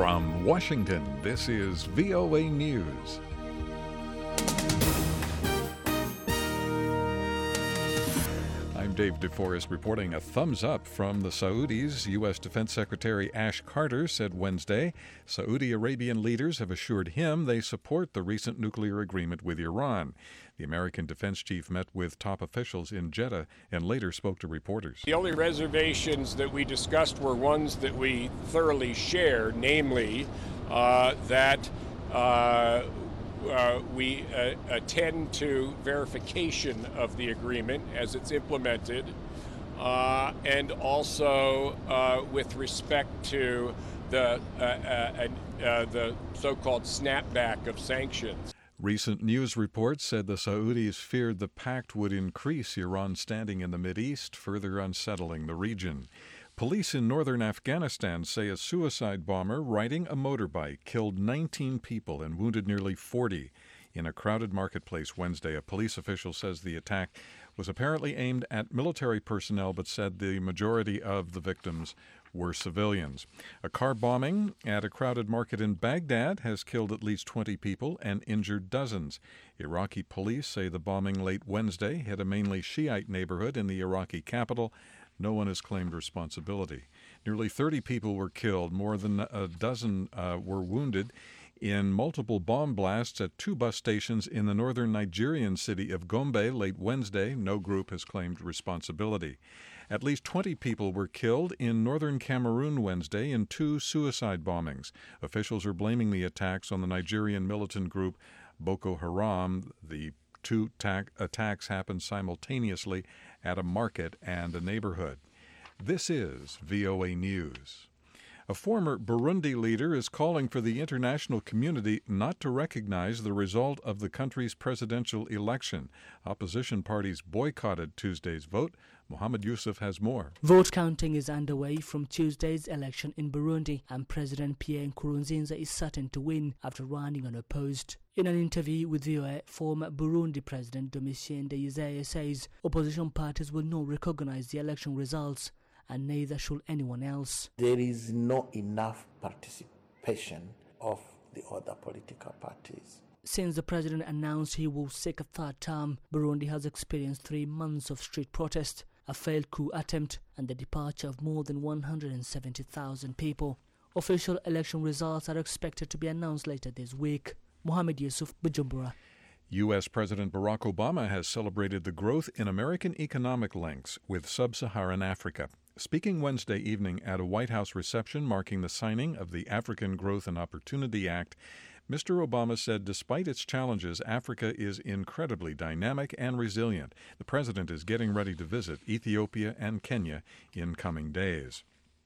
From Washington, this is VOA News. I'm Dave DeForest reporting a thumbs up from the Saudis. U.S. Defense Secretary Ash Carter said Wednesday Saudi Arabian leaders have assured him they support the recent nuclear agreement with Iran. The American defense chief met with top officials in Jeddah and later spoke to reporters. The only reservations that we discussed were ones that we thoroughly share, namely that we attend to verification of the agreement as it's implemented, and also with respect to the so-called snapback of sanctions. Recent news reports said the Saudis feared the pact would increase Iran's standing in the Mideast, further unsettling the region. Police in northern Afghanistan say a suicide bomber riding a motorbike killed 19 people and wounded nearly 40 in a crowded marketplace Wednesday. A police official says the attack was apparently aimed at military personnel, but said the majority of the victims were civilians. A car bombing at a crowded market in Baghdad has killed at least 20 people and injured dozens. Iraqi police say the bombing late Wednesday hit a mainly Shiite neighborhood in the Iraqi capital. No one has claimed responsibility. Nearly 30 people were killed. More than a dozen were wounded in multiple bomb blasts at two bus stations in the northern Nigerian city of Gombe late Wednesday. No group has claimed responsibility. At least 20 people were killed in northern Cameroon Wednesday in two suicide bombings. Officials are blaming the attacks on the Nigerian militant group Boko Haram. The two attacks happened simultaneously at a market and a neighborhood. This is VOA News. A former Burundi leader is calling for the international community not to recognize the result of the country's presidential election. Opposition parties boycotted Tuesday's vote. Mohamed Yusuf has more. Vote counting is underway from Tuesday's election in Burundi, and President Pierre Nkurunziza is certain to win after running unopposed. In an interview with VOA, former Burundi President Domitien Ndayizeye says opposition parties will not recognize the election results, and neither should anyone else. There is not enough participation of the other political parties. Since the president announced he will seek a third term, Burundi has experienced 3 months of street protest, a failed coup attempt, and the departure of more than 170,000 people. Official election results are expected to be announced later this week. Mohamed Yusuf, Bujumbura. U.S. President Barack Obama has celebrated the growth in American economic links with sub-Saharan Africa. Speaking Wednesday evening at a White House reception marking the signing of the African Growth and Opportunity Act, Mr. Obama said despite its challenges, Africa is incredibly dynamic and resilient. The president is getting ready to visit Ethiopia and Kenya in coming days.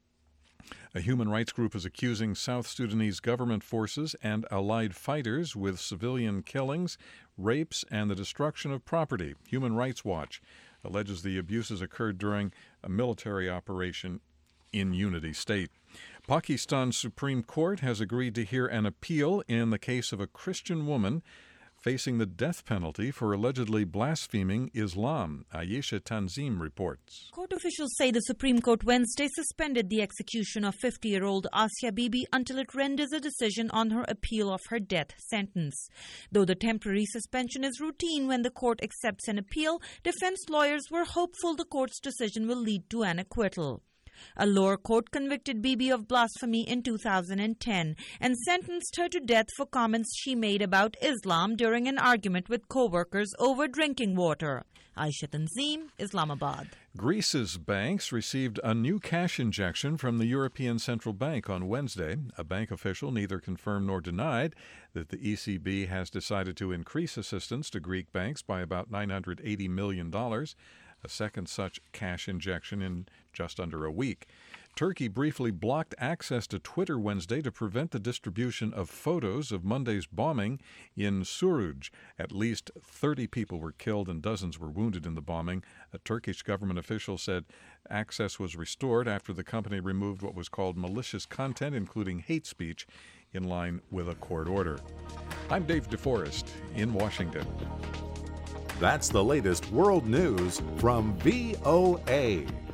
A human rights group is accusing South Sudanese government forces and allied fighters with civilian killings, rapes, and the destruction of property. Human Rights Watch alleges the abuses occurred during a military operation in Unity State. Pakistan's Supreme Court has agreed to hear an appeal in the case of a Christian woman facing the death penalty for allegedly blaspheming Islam. Ayesha Tanzim reports. Court officials say the Supreme Court Wednesday suspended the execution of 50-year-old Asia Bibi until it renders a decision on her appeal of her death sentence. Though the temporary suspension is routine when the court accepts an appeal, defense lawyers were hopeful the court's decision will lead to an acquittal. A lower court convicted Bibi of blasphemy in 2010 and sentenced her to death for comments she made about Islam during an argument with co-workers over drinking water. Aisha Tanzim, Islamabad. Greece's banks received a new cash injection from the European Central Bank on Wednesday. A bank official neither confirmed nor denied that the ECB has decided to increase assistance to Greek banks by about $980 million. A second such cash injection in just under a week. Turkey briefly blocked access to Twitter Wednesday to prevent the distribution of photos of Monday's bombing in Suruc. At least 30 people were killed and dozens were wounded in the bombing. A Turkish government official said access was restored after the company removed what was called malicious content, including hate speech, in line with a court order. I'm Dave DeForest in Washington. That's the latest world news from VOA.